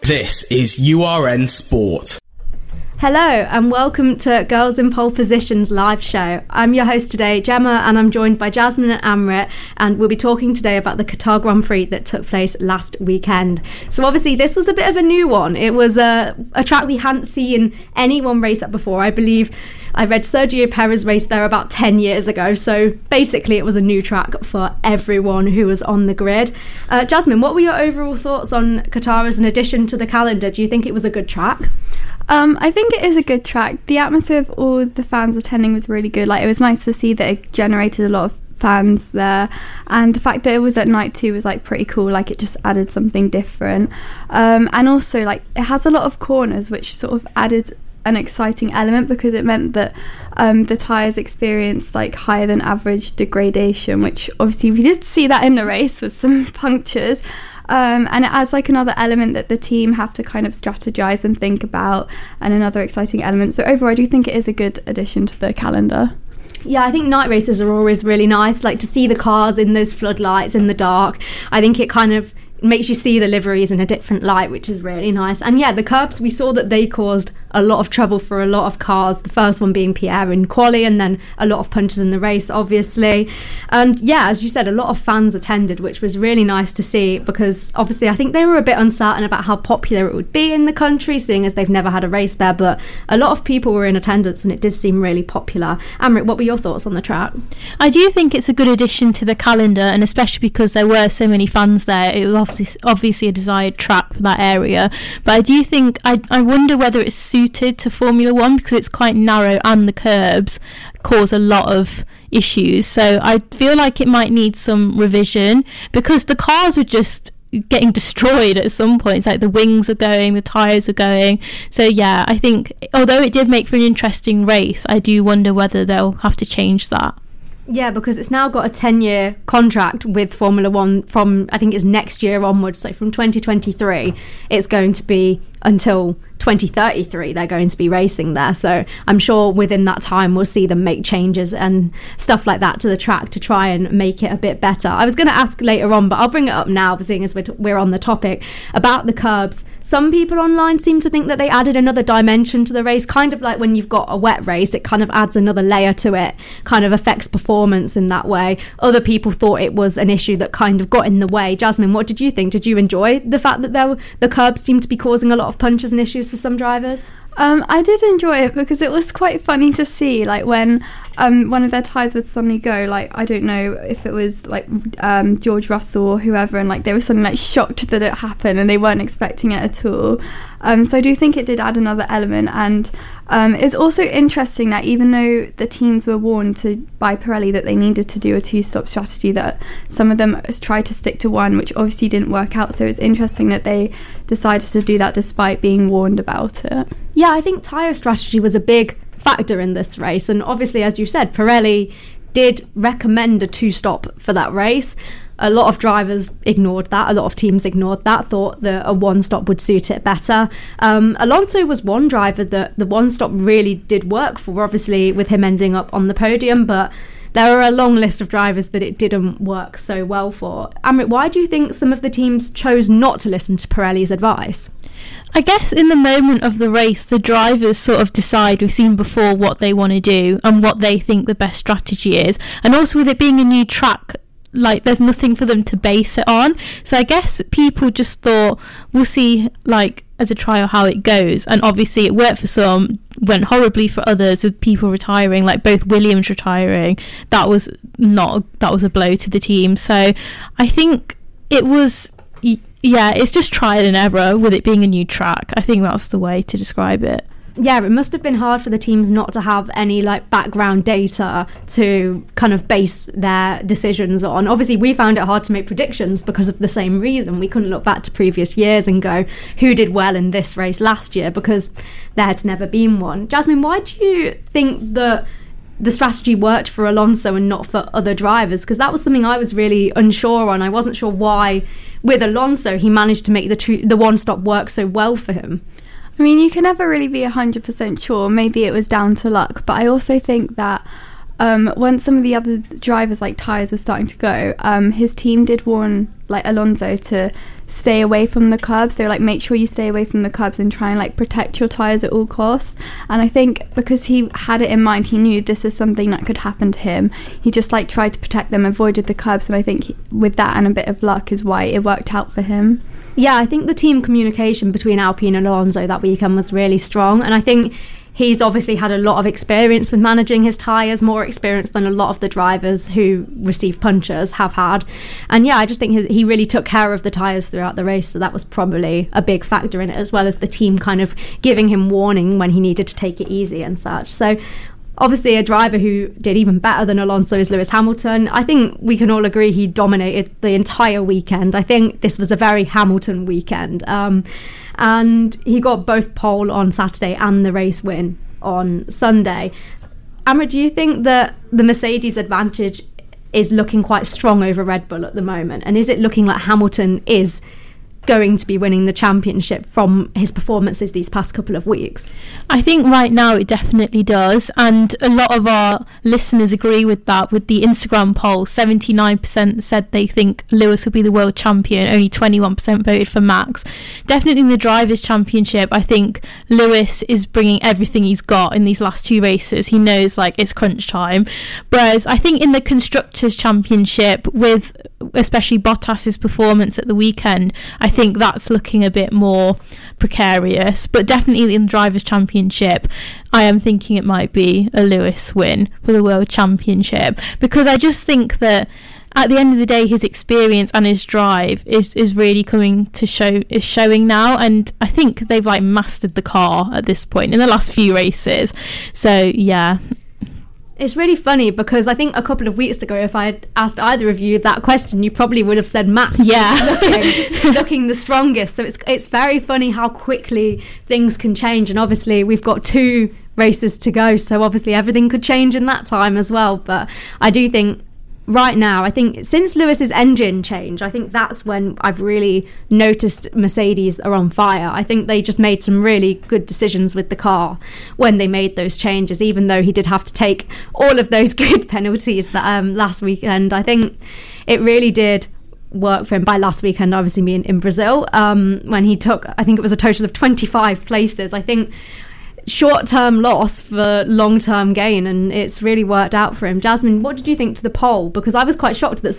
This is URN Sport. Hello and welcome to Girls in Pole Position's live show. I'm your host today, Gemma, and I'm joined by Jasmine and Amrit, and we'll be talking today about the Qatar Grand Prix that took place last weekend. So obviously this was a bit of a new one. It was a track we hadn't seen anyone race at before. I believe I read Sergio Perez race there about 10 years ago, so basically it was a new track for everyone who was on the grid. Jasmine, what were your overall thoughts on Qatar as an addition to the calendar? Do you think it was a good track? I think it is a good track. The atmosphere of all the fans attending was really good. Like, it was nice to see that it generated a lot of fans there, and the fact that it was at night too was like pretty cool. Like, it just added something different, and also like it has a lot of corners, which sort of added an exciting element because it meant that the tyres experienced like higher than average degradation, which obviously we did see that in the race with some punctures. And it adds like another element that the team have to kind of strategize and think about, and another exciting element. So overall, I do think it is a good addition to the calendar. Yeah, I think night races are always really nice, like to see the cars in those floodlights in the dark. I think it kind of makes you see the liveries in a different light, which is really nice. And yeah, the curbs, we saw that they caused a lot of trouble for a lot of cars, the first one being Pierre in quali, and then a lot of punches in the race, obviously. And yeah, as you said, a lot of fans attended, which was really nice to see, because obviously I think they were a bit uncertain about how popular it would be in the country, seeing as they've never had a race there, but a lot of people were in attendance and it did seem really popular. Amrit, what were your thoughts on the track? I do think it's a good addition to the calendar, and especially because there were so many fans there, it was obviously a desired track for that area. But I do think, I wonder whether it's suited to Formula One, because it's quite narrow and the curbs cause a lot of issues. So I feel like it might need some revision, because the cars were just getting destroyed at some points. Like, the wings are going, the tyres are going. So yeah, I think although it did make for an interesting race, I do wonder whether they'll have to change that. Yeah, because it's now got a 10-year contract with Formula One from, I think it's next year onwards. So from 2023, it's going to be until 2033 they're going to be racing there. So I'm sure within that time we'll see them make changes and stuff like that to the track to try and make it a bit better. I was going to ask later on, but I'll bring it up now, seeing as we're on the topic about the curbs. Some people online seem to think that they added another dimension to the race, kind of like when you've got a wet race, it kind of adds another layer to it, kind of affects performance in that way. Other people thought it was an issue that kind of got in the way. Jasmine, what did you think? Did you enjoy the fact that the curbs seemed to be causing a lot of punches and issues for some drivers? I did enjoy it because it was quite funny to see, like, when one of their tyres would suddenly go, like, I don't know if it was like George Russell or whoever, and like they were suddenly like shocked that it happened and they weren't expecting it at all. So I do think it did add another element, and it's also interesting that even though the teams were warned by Pirelli that they needed to do a two-stop strategy, that some of them tried to stick to one, which obviously didn't work out. So it's interesting that they decided to do that despite being warned about it. Yeah, I think tyre strategy was a big factor in this race, and obviously, as you said, Pirelli did recommend a two-stop for that race. A lot of drivers ignored that, a lot of teams ignored that, thought that a one-stop would suit it better. Alonso was one driver that the one-stop really did work for, obviously with him ending up on the podium, but there are a long list of drivers that it didn't work so well for. Amrit, why do you think some of the teams chose not to listen to Pirelli's advice? I guess in the moment of the race, the drivers sort of decide, we've seen before, what they want to do and what they think the best strategy is. And also with it being a new track, like, there's nothing for them to base it on. So I guess people just thought, we'll see, like, as a trial how it goes. And obviously it worked for some, went horribly for others, with people retiring, like both Williams retiring. That was a blow to the team. So I think it was, yeah, it's just trial and error with it being a new track. I think that's the way to describe it. Yeah, it must have been hard for the teams not to have any like background data to kind of base their decisions on. Obviously, we found it hard to make predictions because of the same reason. We couldn't look back to previous years and go, who did well in this race last year, because there had never been one. Jasmine, why do you think that the strategy worked for Alonso and not for other drivers? Because that was something I was really unsure on. I wasn't sure why, with Alonso, he managed to make the one-stop work so well for him. I mean, you can never really be 100% sure. Maybe it was down to luck, but I also think that once some of the other drivers like tyres were starting to go, his team did warn like Alonso to stay away from the curbs. They were like, make sure you stay away from the curbs and try and like protect your tyres at all costs. And I think because he had it in mind, he knew this is something that could happen to him, he just like tried to protect them, avoided the curbs, and I think with that and a bit of luck is why it worked out for him. Yeah, I think the team communication between Alpine and Alonso that weekend was really strong, and I think he's obviously had a lot of experience with managing his tyres, more experience than a lot of the drivers who receive punctures have had. And yeah, I just think he really took care of the tyres throughout the race, so that was probably a big factor in it, as well as the team kind of giving him warning when he needed to take it easy and such. So obviously a driver who did even better than Alonso is Lewis Hamilton. I think we can all agree he dominated the entire weekend. I think this was a very Hamilton weekend. And he got both pole on Saturday and the race win on Sunday. Amra, do you think that the Mercedes advantage is looking quite strong over Red Bull at the moment? And is it looking like Hamilton is going to be winning the championship from his performances these past couple of weeks? I think right now it definitely does, and a lot of our listeners agree with that. With the Instagram poll, 79% said they think Lewis will be the world champion, only 21% voted for Max. Definitely in the Drivers' Championship, I think Lewis is bringing everything he's got in these last two races. He knows like it's crunch time, whereas I think in the Constructors' Championship, with especially Bottas's performance at the weekend, I think that's looking a bit more precarious. But definitely in the Drivers' Championship, I am thinking it might be a Lewis win for the World Championship, because I just think that at the end of the day his experience and his drive is really coming to is showing now, and I think they've like mastered the car at this point in the last few races. So yeah, it's really funny because I think a couple of weeks ago, if I had asked either of you that question, you probably would have said Max. Yeah, looking the strongest. So it's very funny how quickly things can change, and obviously we've got 2 races to go, so obviously everything could change in that time as well. But I do think right now, I think since Lewis's engine change, I think that's when I've really noticed Mercedes are on fire. I think they just made some really good decisions with the car when they made those changes, even though he did have to take all of those grid penalties that last weekend. I think it really did work for him. By last weekend, obviously being in Brazil, when he took, I think it was a total of 25 places. I think short-term loss for long-term gain, and it's really worked out for him. Jasmine, what did you think to the poll? Because I was quite shocked that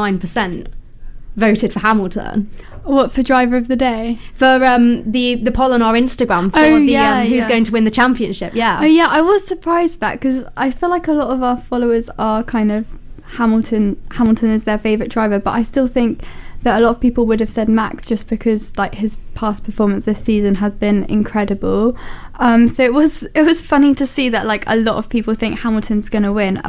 79% voted for Hamilton. What, for driver of the day? For the poll on our Instagram for who's going to win the championship. Oh yeah, I was surprised that, because I feel like a lot of our followers are kind of Hamilton is their favourite driver, but I still think that a lot of people would have said Max, just because like his past performance this season has been incredible. So it was funny to see that like a lot of people think Hamilton's going to win.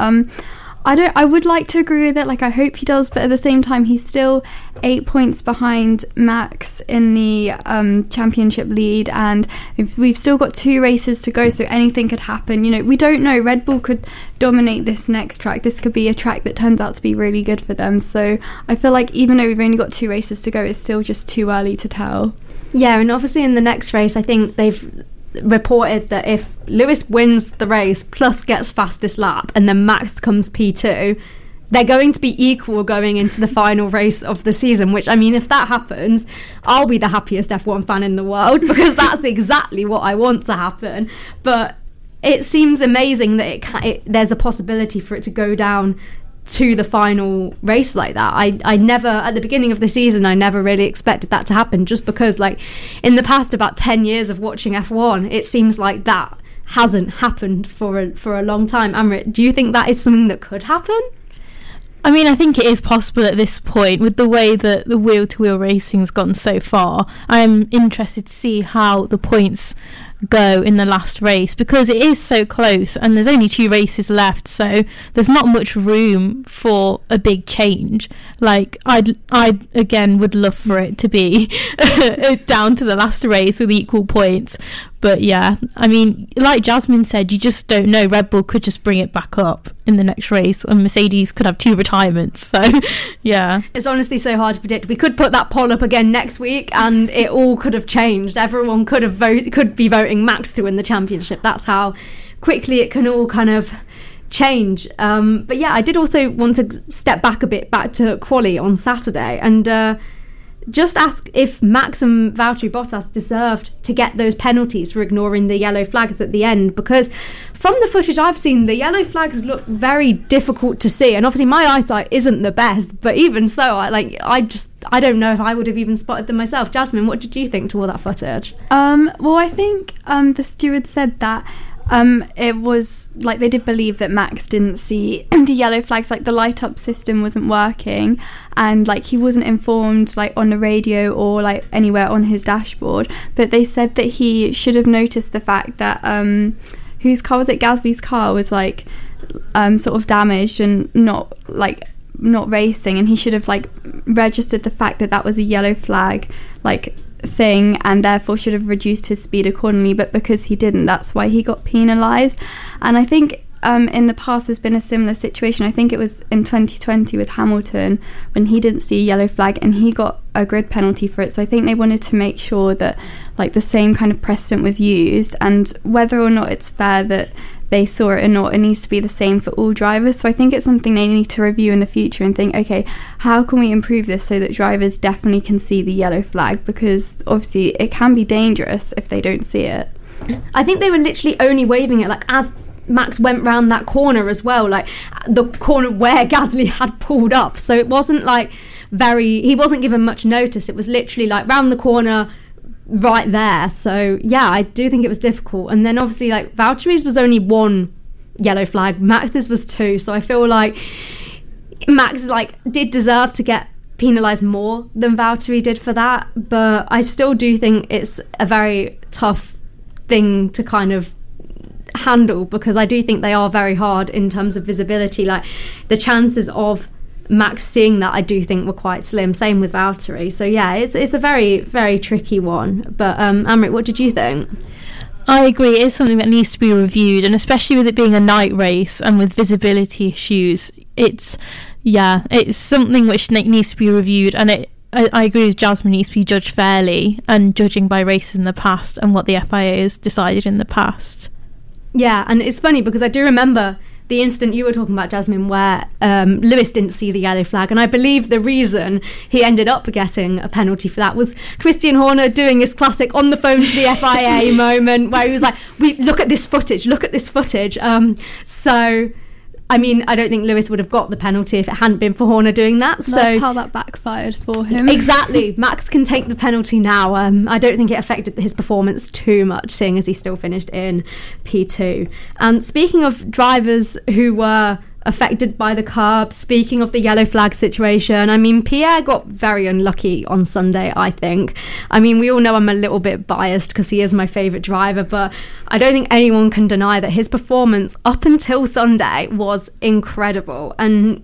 I would like to agree with it, like I hope he does, but at the same time he's still 8 points behind Max in the championship lead, and we've still got 2 races to go, so anything could happen. You know, we don't know, Red Bull could dominate this next track. This could be a track that turns out to be really good for them, so I feel like even though we've only got 2 races to go, it's still just too early to tell. Yeah, and obviously in the next race, I think they've reported that if Lewis wins the race plus gets fastest lap and then Max comes P2, they're going to be equal going into the final race of the season, which, I mean, if that happens, I'll be the happiest F1 fan in the world, because that's exactly what I want to happen. But it seems amazing that there's a possibility for it to go down to the final race like that. I never, at the beginning of the season, I never really expected that to happen, just because like in the past about 10 years of watching F1, it seems like that hasn't happened for a long time. Amrit, do you think that is something that could happen? I mean, I think it is possible at this point with the way that the wheel-to-wheel racing's gone so far. I'm interested to see how the points go in the last race, because it is so close and there's only 2 races left, so there's not much room for a big change. Like I again would love for it to be down to the last race with equal points, but yeah, I mean, like Jasmine said, you just don't know. Red Bull could just bring it back up in the next race, and Mercedes could have 2 retirements, so yeah, it's honestly so hard to predict. We could put that poll up again next week and it all could have changed. Everyone could be voting Max to win the championship. That's how quickly it can all kind of change. But yeah, I did also want to step back a bit, back to quali on Saturday, and just ask if Max and Valtteri Bottas deserved to get those penalties for ignoring the yellow flags at the end, because from the footage I've seen, the yellow flags look very difficult to see, and obviously my eyesight isn't the best, but even so, I don't know if I would have even spotted them myself. Jasmine, what did you think to all that footage? Well, I think the steward said that it was like they did believe that Max didn't see the yellow flags, like the light up system wasn't working, and like he wasn't informed like on the radio or like anywhere on his dashboard. But they said that he should have noticed the fact that whose car was it? Gasly's car was like sort of damaged and not racing, and he should have like registered the fact that that was a yellow flag like thing, and therefore should have reduced his speed accordingly. But because he didn't, that's why he got penalised. And I think in the past there's been a similar situation. I think it was in 2020 with Hamilton when he didn't see a yellow flag and he got a grid penalty for it. So I think they wanted to make sure that like the same kind of precedent was used, and whether or not it's fair that they saw it or not, it needs to be the same for all drivers. So I think it's something they need to review in the future and think, okay, how can we improve this so that drivers definitely can see the yellow flag, because obviously it can be dangerous if they don't see it. I think they were literally only waving it like as Max went round that corner as well, like the corner where Gasly had pulled up, so it wasn't like he wasn't given much notice. It was literally like round the corner right there. So yeah, I do think it was difficult. And then obviously like Valtteri's was only one yellow flag, Max's was two, so I feel like Max like did deserve to get penalised more than Valtteri did for that. But I still do think it's a very tough thing to kind of handle, because I do think they are very hard in terms of visibility. Like the chances of Max seeing that, I do think were quite slim. Same with Valtteri. So yeah, it's a very, very tricky one. But Amrit, what did you think? I agree, it is something that needs to be reviewed, and especially with it being a night race and with visibility issues, it's something which needs to be reviewed. And I agree with Jasmine, needs to be judged fairly and judging by races in the past and what the FIA has decided in the past. Yeah, and it's funny because I do remember the incident you were talking about, Jasmine, where Lewis didn't see the yellow flag, and I believe the reason he ended up getting a penalty for that was Christian Horner doing his classic on the phone to the FIA moment where he was like, look at this footage. So I mean, I don't think Lewis would have got the penalty if it hadn't been for Horner doing that. So how that backfired for him. Exactly. Max can take the penalty now. I don't think it affected his performance too much, seeing as he still finished in P2. And speaking of drivers who were affected by the curb, speaking of the yellow flag situation, I mean, Pierre got very unlucky on Sunday, I think. I mean, we all know I'm a little bit biased because he is my favourite driver, but I don't think anyone can deny that his performance up until Sunday was incredible. And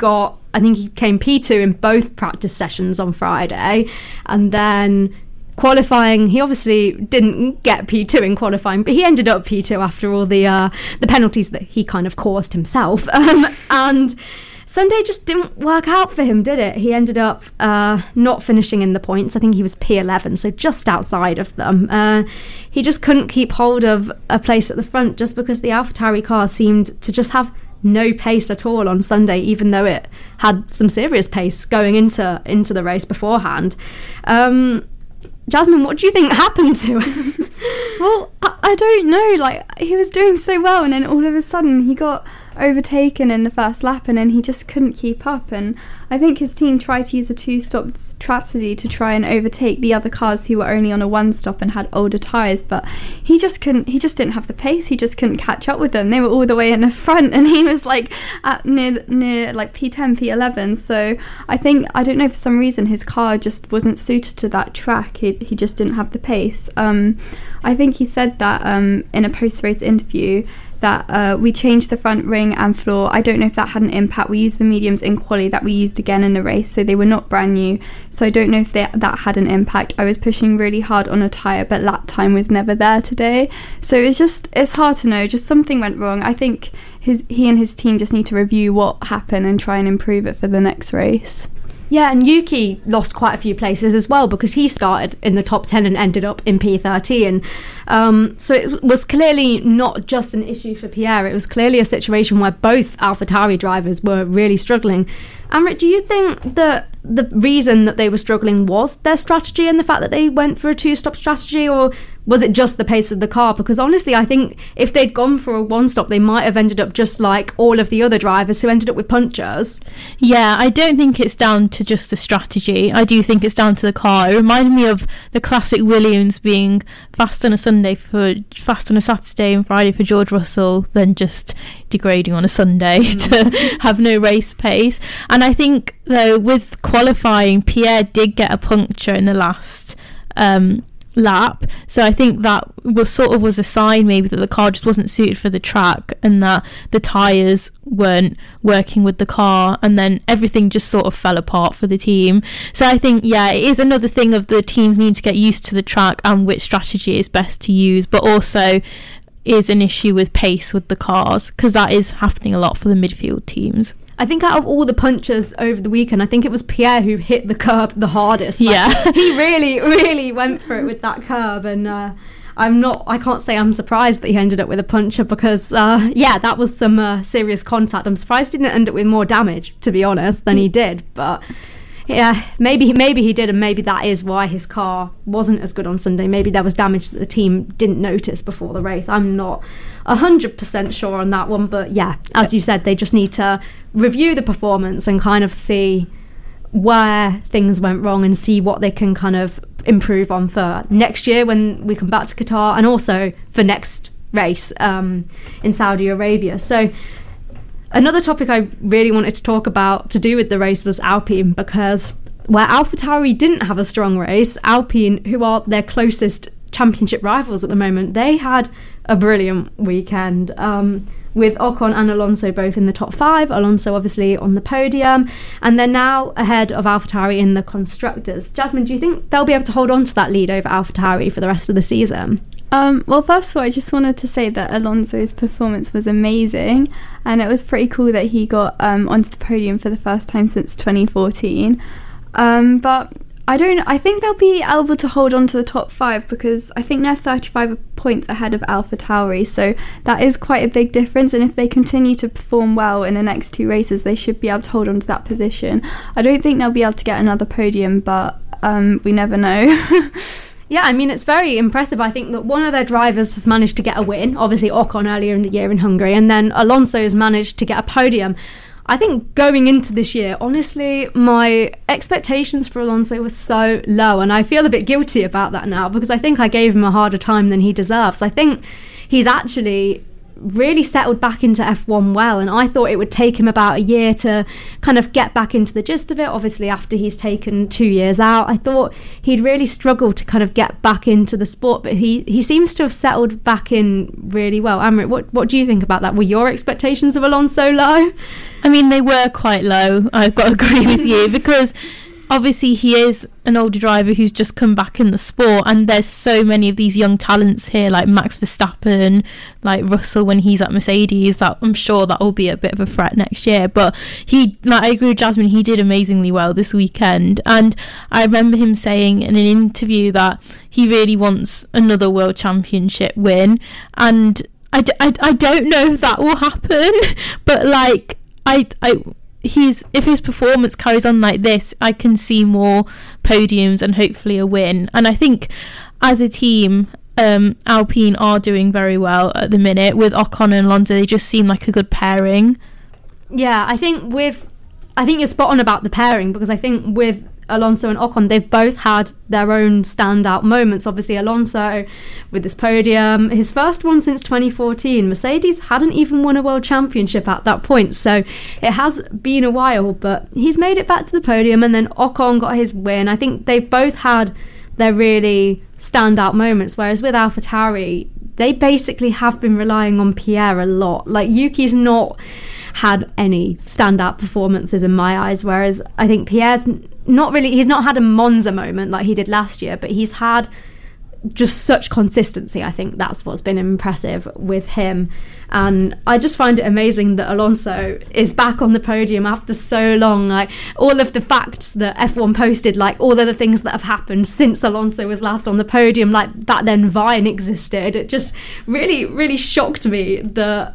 I think he came P2 in both practice sessions on Friday, and then qualifying, he obviously didn't get P2 in qualifying, but he ended up P2 after all the penalties that he kind of caused himself. And Sunday just didn't work out for him, did it? He ended up not finishing in the points. I think he was P11, so just outside of them. He just couldn't keep hold of a place at the front just because the AlphaTauri car seemed to just have no pace at all on Sunday, even though it had some serious pace going into the race beforehand. Jasmine, what do you think happened to him? Well, I don't know. Like, he was doing so well, and then all of a sudden he got overtaken in the first lap, and then he just couldn't keep up. And I think his team tried to use a two-stop strategy to try and overtake the other cars who were only on a one-stop and had older tyres, but he just didn't have the pace. He just couldn't catch up with them. They were all the way in the front, and he was like at near like P10, P11. So I don't know, for some reason his car just wasn't suited to that track. He just didn't have the pace. I think he said that in a post-race interview that we changed the front ring and floor. I don't know if that had an impact. We used the mediums in quali that we used again in the race, so they were not brand new. So I don't know if that had an impact. I was pushing really hard on a tyre, but lap time was never there today. So it's hard to know. Just something went wrong. I think he and his team just need to review what happened and try and improve it for the next race. Yeah, and Yuki lost quite a few places as well because he started in the top 10 and ended up in P13. So it was clearly not just an issue for Pierre. It was clearly a situation where both AlphaTauri drivers were really struggling. Amrit, do you think that the reason that they were struggling was their strategy and the fact that they went for a two-stop strategy, or was it just the pace of the car? Because honestly, I think if they'd gone for a one-stop, they might have ended up just like all of the other drivers who ended up with punctures. Yeah, I don't think it's down to just the strategy. I do think it's down to the car. It reminded me of the classic Williams being fast on a Saturday and Friday for George Russell, then just degrading on a Sunday to have no race pace. And I think, though, with qualifying, Pierre did get a puncture in the last lap, so I think that was a sign maybe that the car just wasn't suited for the track and that the tyres weren't working with the car, and then everything just sort of fell apart for the team. So I think, yeah, it is another thing of the teams needing to get used to the track and which strategy is best to use, but also is an issue with pace with the cars, because that is happening a lot for the midfield teams. I think out of all the punchers over the weekend, I think it was Pierre who hit the curb the hardest. Yeah. He really, really went for it with that curb, and I can't say I'm surprised that he ended up with a puncture because, that was some serious contact. I'm surprised he didn't end up with more damage, to be honest, than he did, but yeah, maybe he did, and maybe that is why his car wasn't as good on Sunday. Maybe there was damage that the team didn't notice before the race. I'm not 100% sure on that one, but yeah, as you said, they just need to review the performance and kind of see where things went wrong and see what they can kind of improve on for next year when we come back to Qatar, and also for next race in Saudi Arabia. So another topic I really wanted to talk about to do with the race was Alpine, because where AlphaTauri didn't have a strong race, Alpine, who are their closest championship rivals at the moment, they had a brilliant weekend, with Ocon and Alonso both in the top 5, Alonso obviously on the podium, and they're now ahead of AlphaTauri in the constructors. Jasmine, do you think they'll be able to hold on to that lead over AlphaTauri for the rest of the season? Well, first of all, I just wanted to say that Alonso's performance was amazing, and it was pretty cool that he got onto the podium for the first time since 2014. But I think they'll be able to hold on to the top 5 because I think they're 35 points ahead of AlphaTauri, so that is quite a big difference, and if they continue to perform well in the next 2 races, they should be able to hold on to that position. I don't think they'll be able to get another podium, but we never know. Yeah, I mean, it's very impressive. I think that one of their drivers has managed to get a win, obviously Ocon earlier in the year in Hungary, and then Alonso has managed to get a podium. I think going into this year, honestly, my expectations for Alonso were so low, and I feel a bit guilty about that now because I think I gave him a harder time than he deserves. I think he's actually really settled back into F1 well, and I thought it would take him about a year to kind of get back into the gist of it. Obviously, after he's taken 2 years out, I thought he'd really struggled to kind of get back into the sport, but he seems to have settled back in really well. Amrit, what do you think about that? Were your expectations of Alonso low? I mean, they were quite low, I've got to agree with you, because obviously he is an older driver who's just come back in the sport, and there's so many of these young talents here like Max Verstappen, like Russell when he's at Mercedes, that I'm sure that will be a bit of a threat next year. But I agree with Jasmine, he did amazingly well this weekend, and I remember him saying in an interview that he really wants another World Championship win, and I don't know if that will happen, but like if his performance carries on like this, I can see more podiums and hopefully a win. And I think as a team, Alpine are doing very well at the minute with Ocon and Alonso. They just seem like a good pairing. Yeah, I think you're spot on about the pairing, because I think with Alonso and Ocon, they've both had their own standout moments. Obviously, Alonso with this podium, his first one since 2014. Mercedes hadn't even won a world championship at that point, so it has been a while, but he's made it back to the podium, and then Ocon got his win. I think they've both had their really standout moments, whereas with AlphaTauri, they basically have been relying on Pierre a lot. Like, Yuki's not had any standout performances in my eyes, whereas I think Pierre's he's not had a Monza moment like he did last year, but he's had just such consistency. I think that's what's been impressive with him. And I just find it amazing that Alonso is back on the podium after so long. Like, all of the facts that F1 posted, like all of the things that have happened since Alonso was last on the podium, like back then Vine existed. It just really, really shocked me that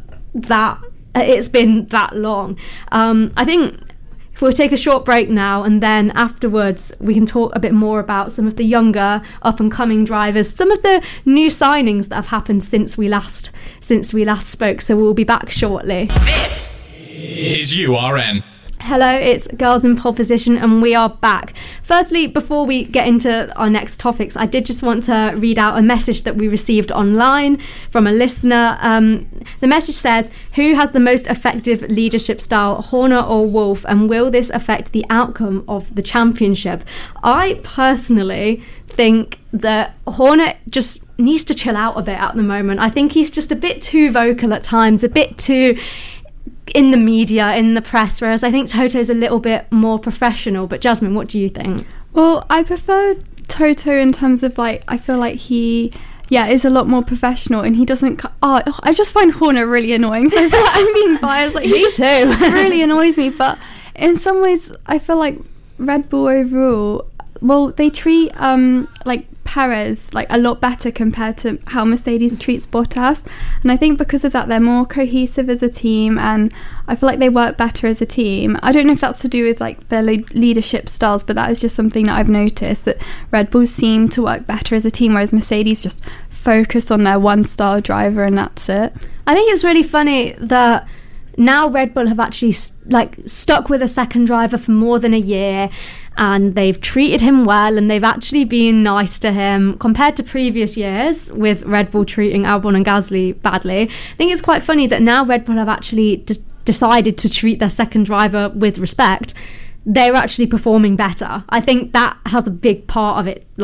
it's been that long. I think if we'll take a short break now, and then afterwards we can talk a bit more about some of the younger up-and-coming drivers, some of the new signings that have happened since we last spoke. So we'll be back shortly. This is URN. Hello, it's Girls in Pole Position, and we are back. Firstly, before we get into our next topics, I did just want to read out a message that we received online from a listener. The message says, who has the most effective leadership style, Horner or Wolff, and will this affect the outcome of the championship? I personally think that Horner just needs to chill out a bit at the moment. I think he's just a bit too vocal at times, a bit too in the media, in the press, whereas I think Toto's a little bit more professional. But Jasmine, what do you think? Well, I prefer Toto in terms of, like, I feel like he is a lot more professional, and he doesn't I just find Horner really annoying, so I feel like I'm being biased. Like, me too. Really annoys me, but in some ways I feel like Red Bull overall, well, they treat like Perez like a lot better compared to how Mercedes treats Bottas, and I think because of that they're more cohesive as a team, and I feel like they work better as a team. I don't know if that's to do with like their leadership styles, but that is just something that I've noticed, that Red Bull seem to work better as a team, whereas Mercedes just focus on their one style driver and that's it. I think it's really funny that now Red Bull have actually stuck with a second driver for more than a year, and they've treated him well, and they've actually been nice to him compared to previous years with Red Bull treating Albon and Gasly badly. I think it's quite funny that now Red Bull have actually decided to treat their second driver with respect. They're actually performing better. I think that has a big part of it,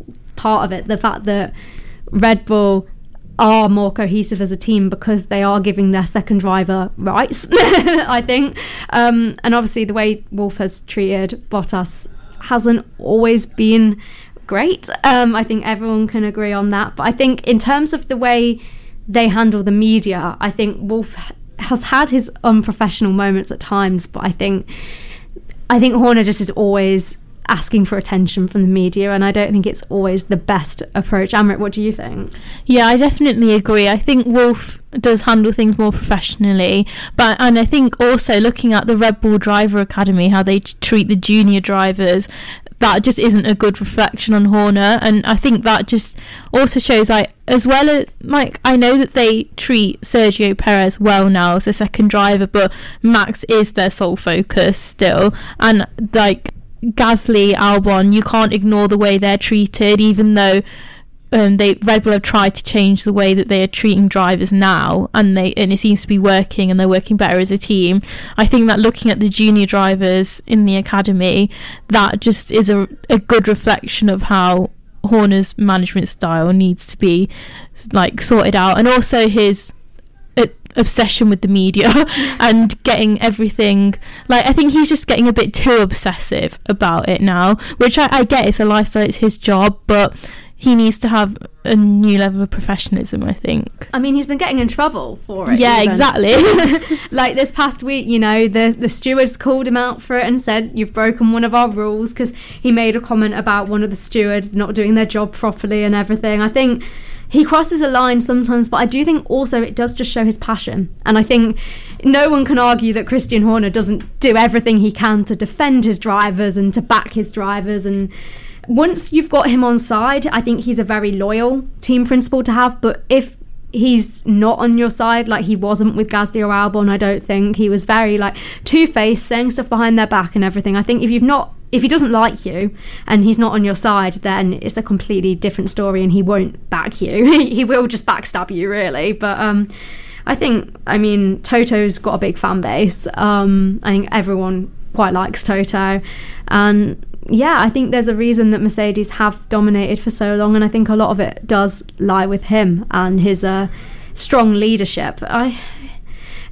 the fact that Red Bull are more cohesive as a team because they are giving their second driver rights, I think. And obviously the way Wolff has treated Bottas hasn't always been great. I think everyone can agree on that. But I think in terms of the way they handle the media, I think Wolff has had his unprofessional moments at times, but I think Horner just is always asking for attention from the media, and I don't think it's always the best approach. Amrit, what do you think? Yeah, I definitely agree. I think Wolff does handle things more professionally, and I think also looking at the Red Bull Driver Academy, how they treat the junior drivers, that just isn't a good reflection on Horner. And I think that just also shows, as well as, I know that they treat Sergio Perez well now as a second driver, but Max is their sole focus still, and Gasly, Albon, you can't ignore the way they're treated, even though Red Bull have tried to change the way that they are treating drivers now, and it seems to be working, and they're working better as a team. I think that looking at the junior drivers in the academy, that just is a good reflection of how Horner's management style needs to be sorted out, and also his obsession with the media and getting everything, I think he's just getting a bit too obsessive about it now, which I get, it's a lifestyle, it's his job, but he needs to have a new level of professionalism, I think. I mean, he's been getting in trouble for it. Yeah, even. Exactly. This past week, the stewards called him out for it and said, you've broken one of our rules, because he made a comment about one of the stewards not doing their job properly and everything. I think he crosses a line sometimes, but I do think also it does just show his passion. And I think no one can argue that Christian Horner doesn't do everything he can to defend his drivers and to back his drivers. And once you've got him on side, I think he's a very loyal team principal to have. But if he's not on your side, like he wasn't with Gasly or Albon, I don't think. He was very two-faced, saying stuff behind their back and everything. I think if he doesn't like you and he's not on your side, then it's a completely different story, and he won't back you. He will just backstab you, really. But I think, Toto's got a big fan base. I think everyone quite likes Toto, and yeah, I think there's a reason that Mercedes have dominated for so long, and I think a lot of it does lie with him and his strong leadership.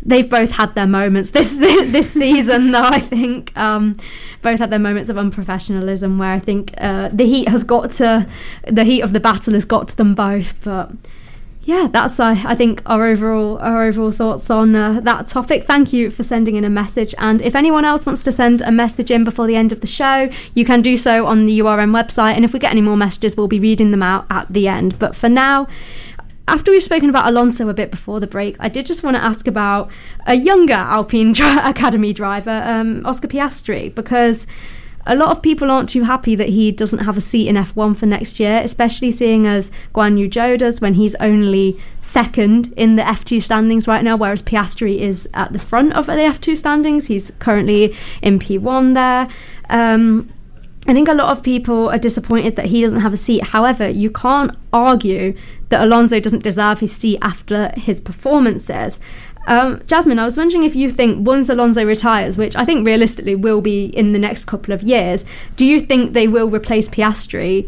they've both had their moments this season, though. I think both had their moments of unprofessionalism where I think the heat of the battle has got to them both. But yeah, that's I think our overall thoughts on that topic. Thank you for sending in a message, and if anyone else wants to send a message in before the end of the show, you can do so on the URM website, and if we get any more messages, we'll be reading them out at the end. But for now, after we've spoken about Alonso a bit before the break, I did just want to ask about a younger Alpine Academy driver, Oscar Piastri, because a lot of people aren't too happy that he doesn't have a seat in F1 for next year, especially seeing as Guan Yu Zhou does when he's only second in the F2 standings right now, whereas Piastri is at the front of the F2 standings. He's currently in P1 there. I think a lot of people are disappointed that he doesn't have a seat. However, you can't argue that Alonso doesn't deserve his seat after his performances. Jasmine, I was wondering if you think once Alonso retires, which I think realistically will be in the next couple of years, do you think they will replace Alonso,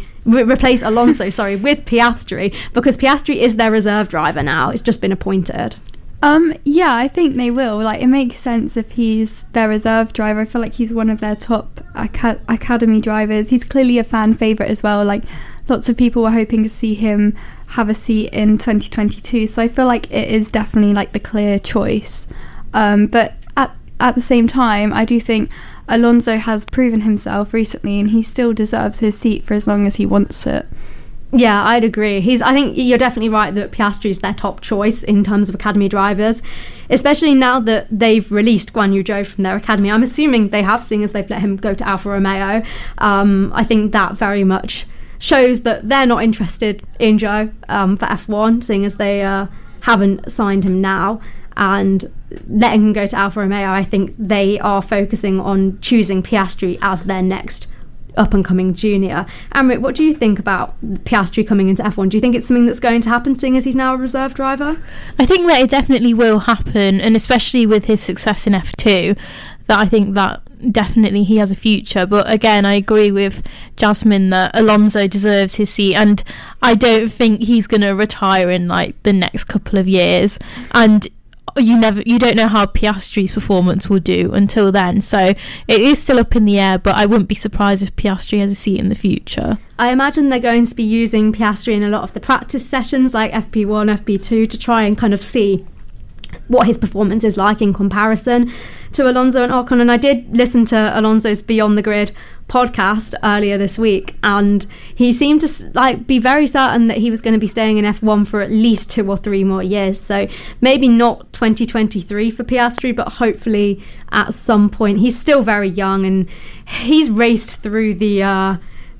with Piastri? Because Piastri is their reserve driver now. It's just been appointed. Yeah, I think they will. Like, it makes sense if he's their reserve driver. I feel like he's one of their top academy drivers. He's clearly a fan favourite as well. Like, lots of people were hoping to see him have a seat in 2022. So I feel like it is definitely like the clear choice. But at the same time, I do think Alonso has proven himself recently, and he still deserves his seat for as long as he wants it. Yeah, I'd agree. I think you're definitely right that Piastri is their top choice in terms of academy drivers, especially now that they've released Guan Yu Zhou from their academy. I'm assuming they have, seeing as they've let him go to Alfa Romeo. I think that very much shows that they're not interested in Zhou for F1, seeing as they haven't signed him now. And letting him go to Alfa Romeo, I think they are focusing on choosing Piastri as their next up-and-coming junior. Amrit, what do you think about Piastri coming into F1? Do you think it's something that's going to happen, seeing as he's now a reserve driver? I think that it definitely will happen, and especially with his success in F2, that I think that definitely he has a future. But again, I agree with Jasmine that Alonso deserves his seat, and I don't think he's going to retire in like the next couple of years, and you don't know how Piastri's performance will do until then, so it is still up in the air, but I wouldn't be surprised if Piastri has a seat in the future. I imagine they're going to be using Piastri in a lot of the practice sessions like FP1, FP2 to try and kind of see what his performance is like in comparison to Alonso and Ocon. And I did listen to Alonso's Beyond the Grid podcast earlier this week, and he seemed to be very certain that he was going to be staying in F1 for at least 2 or 3 more years. So maybe not 2023 for Piastri, but hopefully at some point. He's still very young, and he's raced through the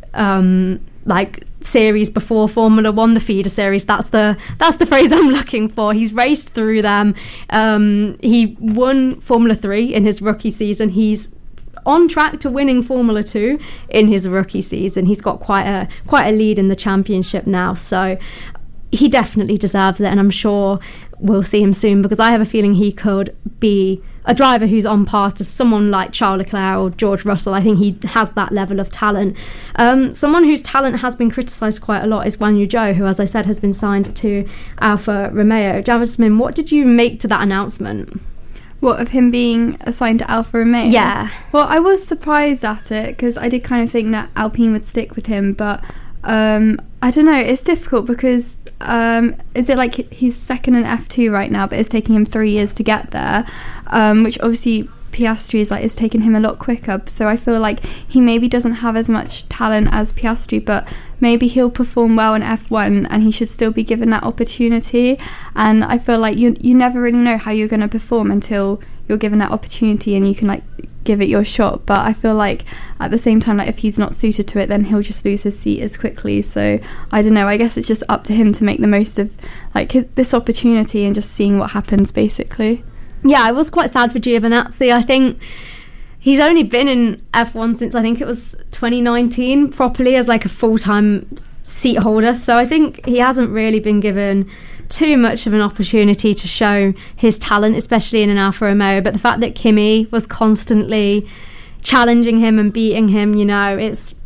series before Formula One, the feeder series. That's the phrase I'm looking for. He's raced through them. He won Formula 3 in his rookie season. He's on track to winning Formula 2 in his rookie season. He's got quite a lead in the championship now, so he definitely deserves it, and I'm sure we'll see him soon, because I have a feeling he could be a driver who's on par to someone like Charles Leclerc or George Russell. I think he has that level of talent. Someone whose talent has been criticised quite a lot is Guan Yu Zhou, who, as I said, has been signed to Alfa Romeo. Jasmine, what did you make to that announcement? What, of him being assigned to Alfa Romeo? Yeah. Well, I was surprised at it, because I did kind of think that Alpine would stick with him, but I don't know, it's difficult because is it like he's second in F2 right now, but it's taking him 3 years to get there, which obviously Piastri is taking him a lot quicker. So I feel like he maybe doesn't have as much talent as Piastri, but maybe he'll perform well in F1 and he should still be given that opportunity. And I feel like you never really know how you're going to perform until you're given that opportunity and you can give it your shot. But I feel like at the same time, if he's not suited to it, then he'll just lose his seat as quickly. So I don't know, I guess it's just up to him to make the most of this opportunity and just seeing what happens, basically. Yeah, I was quite sad for Giovinazzi. I think he's only been in F1 since I think it was 2019 properly as a full-time seat holder, so I think he hasn't really been given too much of an opportunity to show his talent, especially in an Alfa Romeo. But the fact that Kimi was constantly challenging him and beating him,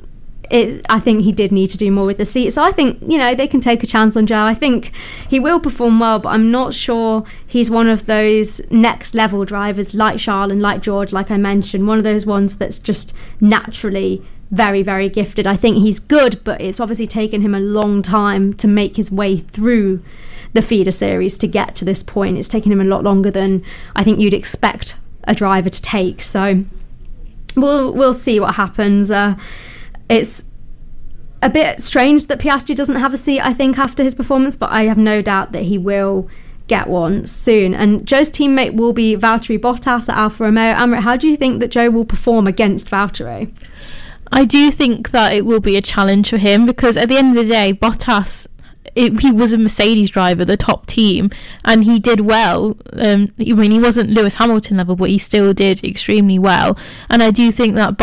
I think he did need to do more with the seat. So I think, they can take a chance on Joe. I think he will perform well, but I'm not sure he's one of those next level drivers like Charles and like George, like I mentioned, one of those ones that's just naturally very, very gifted. I think he's good, but it's obviously taken him a long time to make his way through the feeder series to get to this point. It's taken him a lot longer than I think you'd expect a driver to take. So we'll see what happens. It's a bit strange that Piastri doesn't have a seat, I think, after his performance, but I have no doubt that he will get one soon. And Joe's teammate will be Valtteri Bottas at Alfa Romeo. Amrit, how do you think that Joe will perform against Valtteri? I do think that it will be a challenge for him, because at the end of the day, Bottas, he was a Mercedes driver, the top team, and he did well. He wasn't Lewis Hamilton level, but he still did extremely well. And I do think that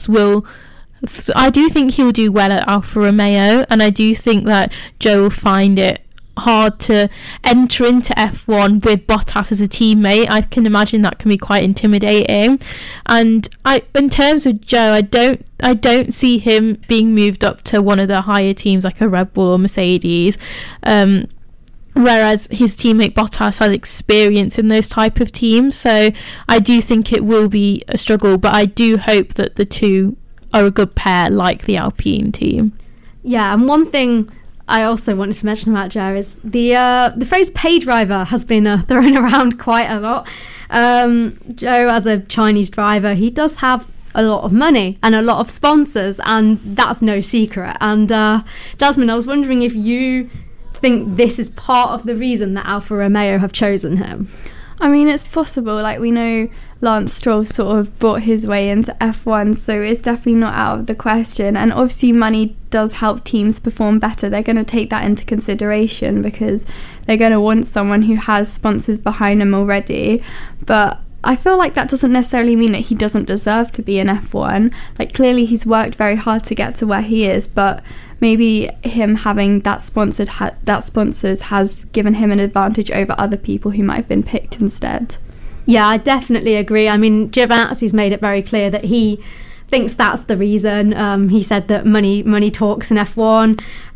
I do think he'll do well at Alfa Romeo, and I do think that Joe will find it hard to enter into F1 with Bottas as a teammate. I can imagine that can be quite intimidating. And in terms of Joe, I don't see him being moved up to one of the higher teams like a Red Bull or Mercedes. Whereas his teammate Bottas has experience in those type of teams, so I do think it will be a struggle. But I do hope that the two are a good pair, like the Alpine team. Yeah, and one thing I also wanted to mention about Joe is the phrase pay driver has been thrown around quite a lot. Joe, as a Chinese driver, he does have a lot of money and a lot of sponsors, and that's no secret. And Jasmine, I was wondering if you think this is part of the reason that Alfa Romeo have chosen him. I mean, it's possible. Like, we know Lance Stroll sort of brought his way into F1, so it's definitely not out of the question. And obviously money does help teams perform better. They're going to take that into consideration because they're going to want someone who has sponsors behind them already. But I feel like that doesn't necessarily mean that he doesn't deserve to be in F1. Like, clearly he's worked very hard to get to where he is, but maybe him having that sponsors has given him an advantage over other people who might have been picked instead. Yeah, I definitely agree. I mean, Giovinazzi's made it very clear that he thinks that's the reason. He said that money talks in F1.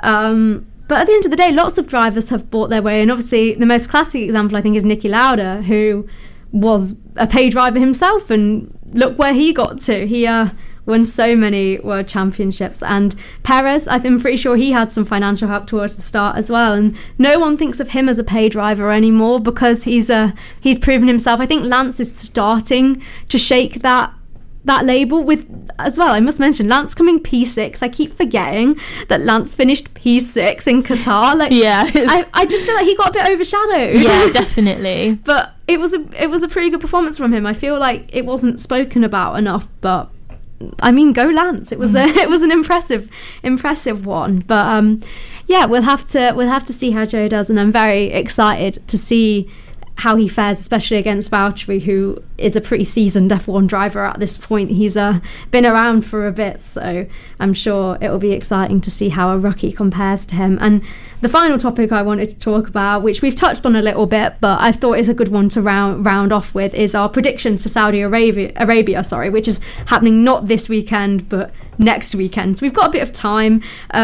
But at the end of the day, lots of drivers have bought their way. And obviously, the most classic example, I think, is Niki Lauda, who was a pay driver himself. And look where he got to. He won so many world championships. And Perez, I'm pretty sure he had some financial help towards the start as well. And no one thinks of him as a pay driver anymore because he's proven himself. I think Lance is starting to shake that label with as well. I must mention Lance coming P6. I keep forgetting that Lance finished P6 in Qatar. Like, yeah, I just feel like he got a bit overshadowed. Yeah, definitely. But it was a pretty good performance from him. I feel like it wasn't spoken about enough, but I mean, go Lance! It was an impressive one. But yeah, we'll have to see how Joe does, and I'm very excited to see how he fares, especially against Valtteri, who is a pretty seasoned F1 driver at this point. He's been around for a bit, so I'm sure it will be exciting to see how a rookie compares to him. And the final topic I wanted to talk about, which we've touched on a little bit, but I thought is a good one to round off with, is our predictions for Saudi Arabia, which is happening not this weekend, but next weekend. So we've got a bit of time.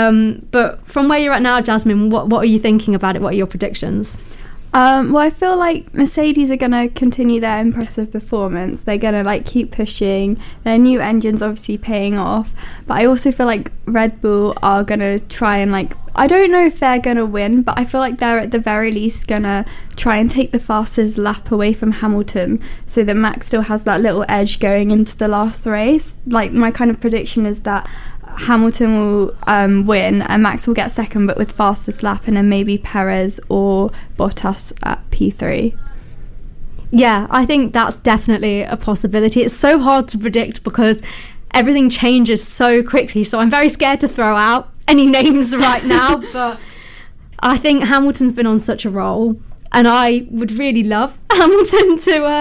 But from where you're at now, Jasmine, what are you thinking about it? What are your predictions? Well, I feel like Mercedes are going to continue their impressive performance. They're going to keep pushing. Their new engine's obviously paying off. But I also feel like Red Bull are going to try and I don't know if they're going to win, but I feel like they're at the very least going to try and take the fastest lap away from Hamilton so that Max still has that little edge going into the last race. My kind of prediction is that Hamilton will win and Max will get second, but with fastest lap, and then maybe Perez or Bottas at P3. Yeah, I think that's definitely a possibility. It's so hard to predict because everything changes so quickly, so I'm very scared to throw out any names right now, but I think Hamilton's been on such a roll, and I would really love Hamilton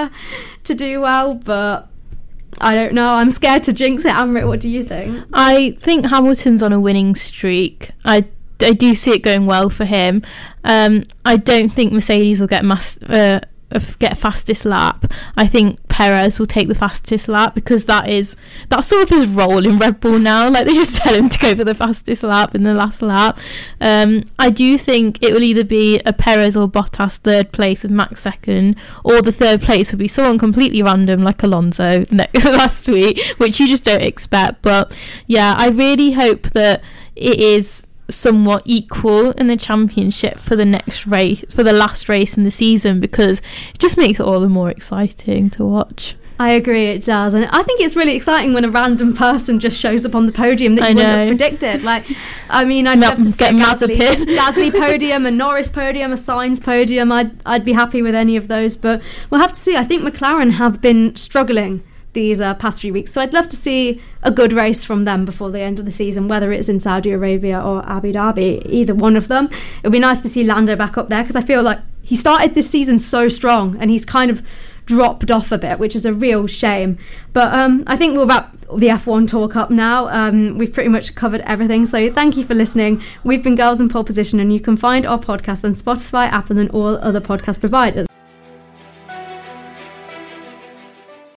to do well, but I don't know. I'm scared to jinx it. Amrit, what do you think? I think Hamilton's on a winning streak. I do see it going well for him. I don't think Mercedes will get get fastest lap, I think Perez will take the fastest lap, because that's sort of his role in Red Bull now. Like, they just tell him to go for the fastest lap in the last lap. I do think it will either be a Perez or Bottas third place with Max second, or the third place will be someone completely random like Alonso last week, which you just don't expect. But yeah, I really hope that it is somewhat equal in the championship for the next race, for the last race in the season, because it just makes it all the more exciting to watch. I agree, it does. And I think it's really exciting when a random person just shows up on the podium that you wouldn't have predicted. Like, I mean, I'd love to see Gasly podium, a Norris podium, a Sainz podium. I'd be happy with any of those, but we'll have to see. I think McLaren have been struggling these past few weeks, so I'd love to see a good race from them before the end of the season, whether it's in Saudi Arabia or Abu Dhabi, either one of them. It would be nice to see Lando back up there, because I feel like he started this season so strong and he's kind of dropped off a bit, which is a real shame. But I think we'll wrap the F1 talk up now. We've pretty much covered everything, so thank you for listening. We've been Girls in Pole Position, and you can find our podcast on Spotify, Apple and all other podcast providers.